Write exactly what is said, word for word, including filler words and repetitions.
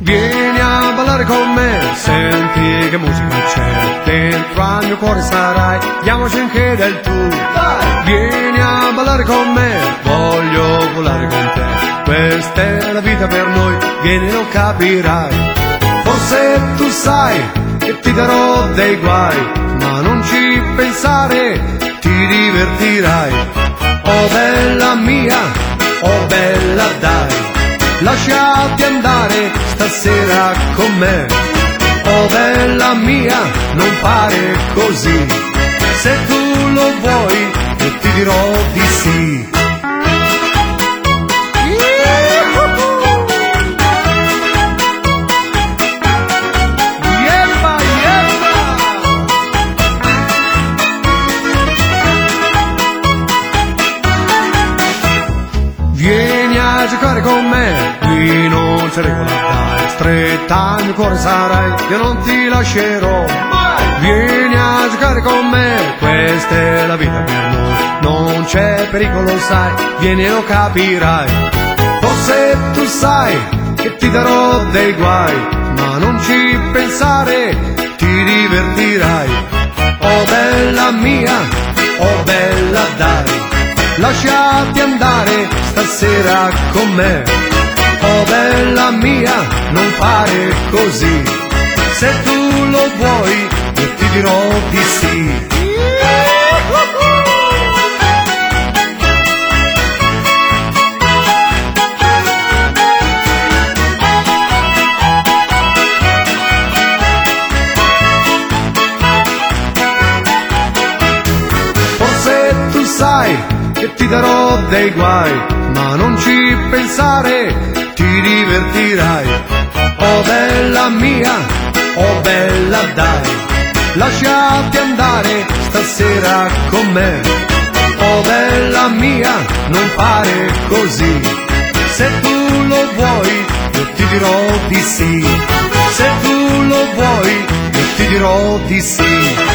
Vieni a ballare con me, senti che musica c'è, dentro al mio cuore sarai, diamoci anche del tu. Vai! Vieni a ballare con me, voglio volare con te, questa è la vita per noi, vieni lo capirai. Forse tu sai che ti darò dei guai, ma non ci pensare, ti divertirai. Oh bella mia, oh bella dai, lasciati andare stasera con me. Oh bella mia, non fare così, se tu lo vuoi io ti dirò di sì. Vieni a giocare con me, qui non c'è regola dai, stretta al mio cuore sarai, io non ti lascerò mai. Vieni a giocare con me, questa è la vita per noi, non c'è pericolo sai, vieni e lo capirai. Forse tu sai che ti darò dei guai, ma non ci pensare, ti divertirai. Oh bella mia, oh bella dai, lasciati andare stasera con me. Oh bella mia, non fare così, se tu lo vuoi io ti dirò di sì. Forse tu sai che ti darò dei guai, ma non ci pensare, ti divertirai. Oh bella mia, oh bella dai, lasciati andare stasera con me. Oh bella mia, non fare così, se tu lo vuoi io ti dirò di sì, se tu lo vuoi io ti dirò di sì.